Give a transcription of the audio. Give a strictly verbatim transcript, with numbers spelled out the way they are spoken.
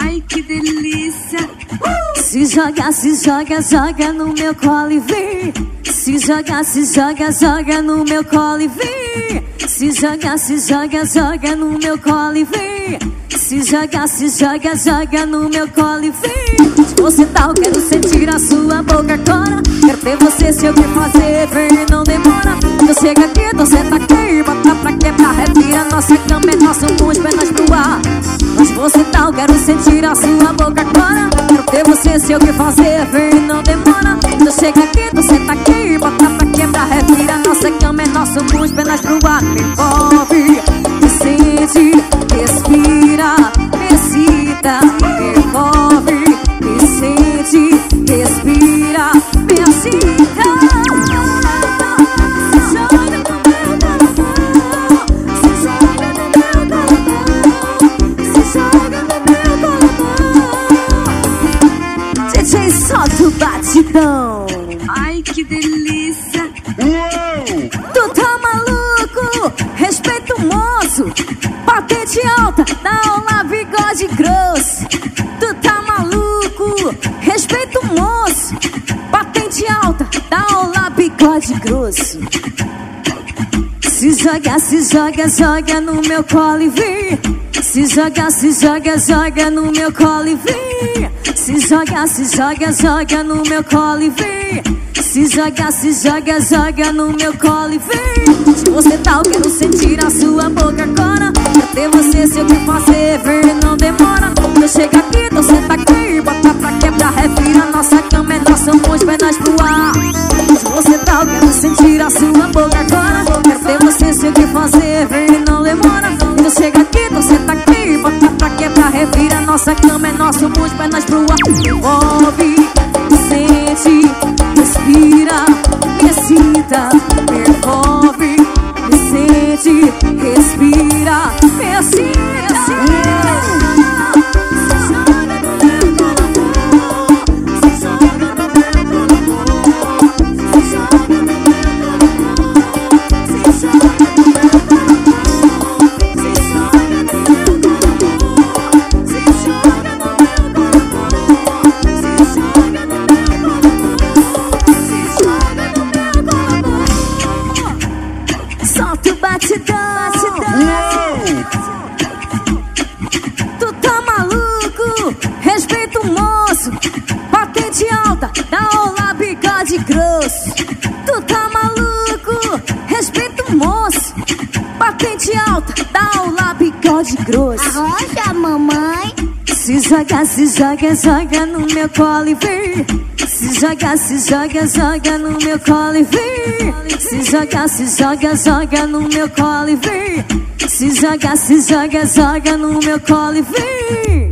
Ai, que delícia. uh! Se joga, se joga, joga no meu colo e vem. Se joga, se joga, joga no meu colo e vem. Se joga, se joga, joga no meu colo e vem. Se joga, se joga, joga no meu colo e vem. Se você tá, eu quero sentir a sua boca agora. Quero ter você, se eu que fazer, vem, não demora. Eu chego aqui, então senta aqui, bota pra quebrar, revira nossa cama, é nosso mundo, pernas pro ar. Mas você tá, eu quero sentir a sua boca agora. Quero ter você, se eu que fazer, vem, não demora. Eu chego aqui, então senta aqui, bota pra quebrar, revira nossa cama, é nosso mundo, pernas pro ar. Me envolve, me sente, respira, me excita, me envolve, me sente, respira, me excita. Se joga no meu coração, se joga no meu coração, se joga no meu coração. D J, solta o batidão. Ai, que delícia. Uou! Tu tá maluco? Respeita o moço. Patente alta, dá aula, bigode grosso. Tu tá maluco? Respeita o moço. Patente alta, dá aula, bigode grosso. Se joga, se joga, joga no meu colo e vem. Se joga, se joga, joga no meu colo e vem. Se joga, se joga, joga no meu colo e vem. Se joga, se joga, joga no meu colo e vem. Se você tá, eu quero sentir a sua boca agora. Quero ter você, se eu que fazer, vem, não demora. Eu chego aqui, então senta aqui, bota pra quebrar, revira nossa cama, é nosso mundo, pernas pro ar. Se você tá, eu quero sentir a sua boca agora. Quero ter você, se eu que fazer, vem, não demora. Eu chego aqui, então senta aqui, bota pra quebrar, revira nossa cama, é nosso mundo, pernas pro ar. Me envolve, me sente, respira, me excita, me envolve, me sente, respira, me excita. Se joga no meu coração, se joga no meu coração, se joga no meu coração, se joga no meu coração, se joga no meu coração, se joga no meu coração, se joga no meu coração. Solta o batidão, batidão. Tu tá maluco? Respeita o moço. Patente alta, dá olá, bigode grosso. Tu tá maluco? Respeita o moço. Patente alta, dá olá, bigode grosso. Arrocha, mamãe. Se joga, se joga, joga no meu colo e vem. Se joga, se joga, joga no meu colo e vem. Se joga, se joga, joga no meu colo e vem. Se joga, se joga, joga no meu colo e vem.